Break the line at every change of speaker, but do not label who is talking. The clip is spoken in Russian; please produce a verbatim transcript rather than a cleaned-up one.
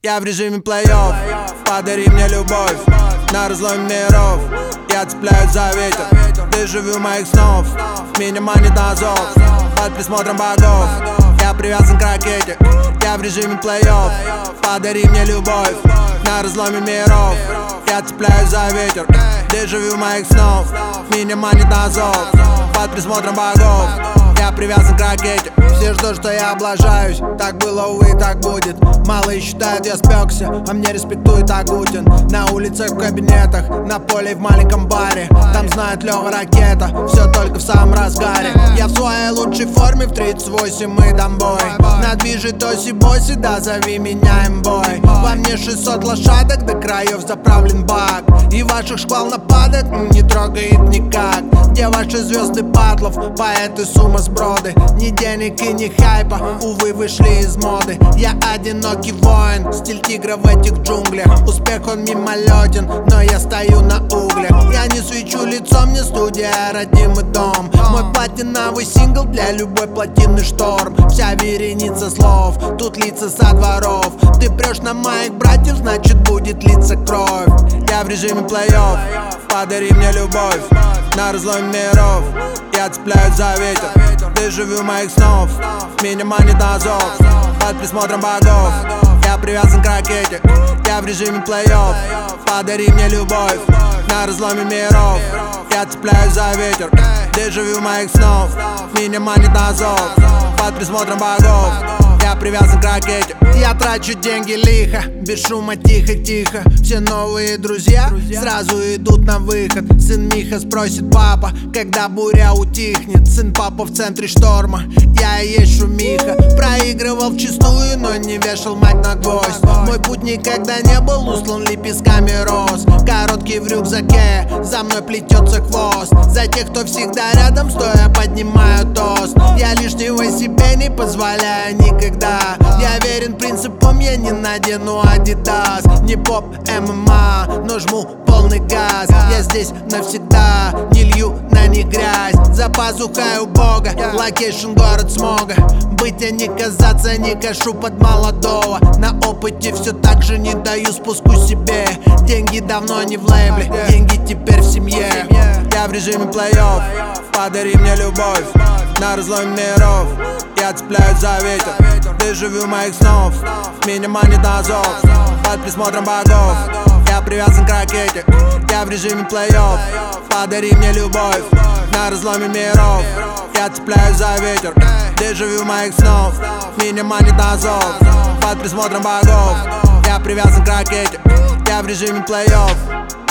Я в режиме плей-офф. Подари мне любовь на разломе миров. Я цепляюсь за ветер, ты живу моих снов. Меня манит на зов под присмотром богов. Я привязан к ракете, я в режиме плей-офф. Подари мне любовь на разломе миров. Я цепляюсь за ветер, ты живу моих снов. Меня манит на зов под присмотром богов. Я привязан к ракете. Все ждут, что я облажаюсь. Так было, увы, так будет. Малые считают, я спекся, а мне респектует Агутин. На улицах, в кабинетах, на поле и в маленьком баре. Там знают Лёва Ракета, все только в самом разгаре. Я в своей лучшей форме, в тридцать восемь мы дам бой. На движе тоси-боси, да зови меня имбой. Во мне шестьсот лошадок, до краев заправлен бак. И ваших шквал нападок не трогает никак. Где ваши звезды батлов, поэты сумасброды? Ни денег и ни хайпа, увы, вышли из моды. Я одинокий воин, стиль тигра в этих джунглях. Успех он мимолетен, но я стою на углях. Я не свечу лицом, мне студия, родимый дом. Мой платиновый сингл для любой плотины шторм. Вся вереница слов, тут лица со дворов. Ты прешь на моих братьев, значит будет литься кровь. Я в режиме плей-офф, подари мне любовь на разломе миров. Я цепляюсь за ветер, ты живу моих снов. Меня манит на зов под присмотром богов. Я привязан к ракете, я в режиме плей-офф. Подари мне любовь на разломе миров. Я цепляюсь за ветер, ты живу моих снов. Меня манит на зов под присмотром богов. Я привязан к ракете. Я трачу деньги лихо, без шума, тихо-тихо. Все новые друзья сразу идут на выход. Сын Миха спросит папа, когда буря утихнет. Сын папа в центре шторма, я и есть шумиха. Проигрывал вчистую, но не вешал мать на гвоздь. Мой путь никогда не был услан лепестками роз. Короткий в рюкзаке, за мной плетется хвост. За тех, кто всегда рядом, стоя поднимаю тост. Я лишнего себе не позволяю никогда. Я верен принципам, я не надену адидас. Не поп, эм эм а, но жму полный газ. Я здесь навсегда, не лью на них грязь. За пазухой у бога, локейшн город смога. Быть, а не казаться, не кашу под молодого. На опыте все так же не даю спуску себе. Деньги давно не в лейбле, деньги теперь в семье. Я в режиме плей-офф, подари мне любовь на разломе миров. Я цепляюсь за ветер, ты живу моих снов. Меня манит на зов под присмотром богов. Я привязан к ракете, я в режиме плей-офф. Подари мне любовь на разломе миров. Я цепляюсь за ветер, ты живу моих снов. Меня манит на зов под присмотром богов. Я привязан к ракете, я в режиме плей-офф.